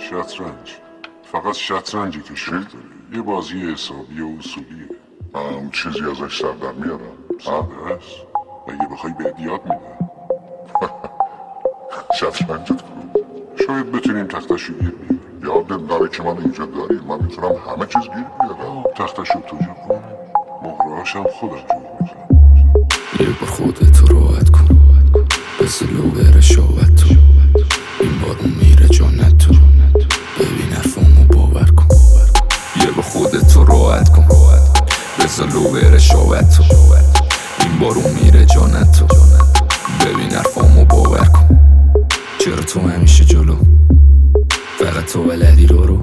شطرنج. فقط شطرنجی که شکل داره. یه بازی حسابی و اصولیه. اون چیزی ازش سر در میارم. ساده است. اگه بخوای بهت یاد میدم. شطرنجت کو؟ شاید بتونیم تختشو گیر بیاریم. یادت داره که من اینجا داری. من میتونم همه چیز گیر بیارم. تختشو تو جور کن. مهرهاش هم خودم جور میکنم. یه بار خودتو راحت کن، بس لو بره شاوت تو. این بارون میره جانت تو، ببین حرفامو باور کن. یه بار خودتو راحت کن، بس لو بره شاوت تو. این بارون میره جانت تو، ببین حرفامو باور کن. چرا تو همیشه جلو، فقط تو بلدی رو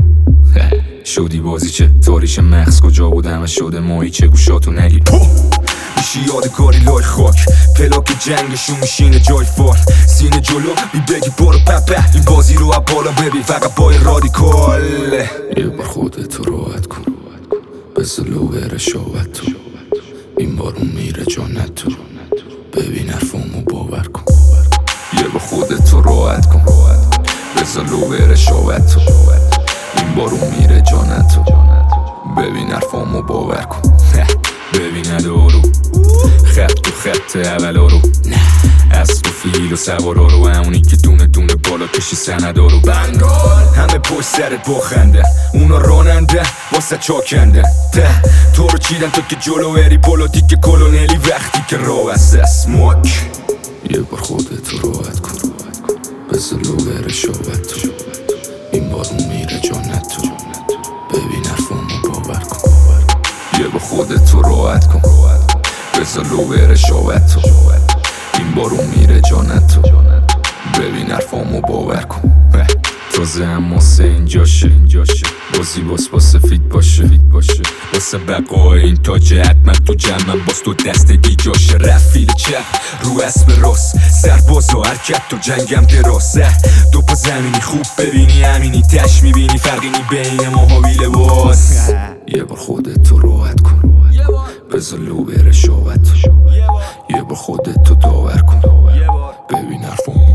شدی بازی چه تاریش مغز کجا بود همه شده ماهی چه گوشاتو نگیر میشی یادگاری لای خاک پلاک جنگشون میشینه جای فال سینه جلو بی بگی برو پپه این بازی رو از بالا ببین فقط با رادیکال یه بار خودتو راحت کن بس لو بره شاوت تو این بارون میره جانت تو ببین حرفامو باور کن یه بار خودتو راحت کن بس لو بره شاوت تو این بارون میره جانت تو ببین حرفامو باور کن ببین ادارو خط تو خط اولا رو اسب و فیل و سوارا رو همونی که دونه دونه بالا کشی سندا رو بنگال همه پشت سرت با خنده اونا راننده واسه چاکنده ته تو رو چیدن تو که جلو بری بالا تیک کلونلی وقتی که راه است اسموک یه بار خودتو راحت کن بس لو بره شاوت تو این بارون میره جانت تو ببین حرفامو باور کن یه با خودتو راحت کن بذار لو بره شاوت تو این بارون میره جانت تو ببین حرفامو باور کن تازه هم واسه اینجاشه بازی با سفید باشه واسه بقای این تاجه حتما تو جمعم باز تو دستگی جاشه رفیل چپ رو اسب راست سرباز و حرکت تو جنگم دراسه دو پا زمینی خوب ببینی همینی تش میبینی فرقی نی بین ما حاویل باز یه بار خودتو راحت کن بذار لو بره شاوت یه بار خودتو داور کن ببین حرفامو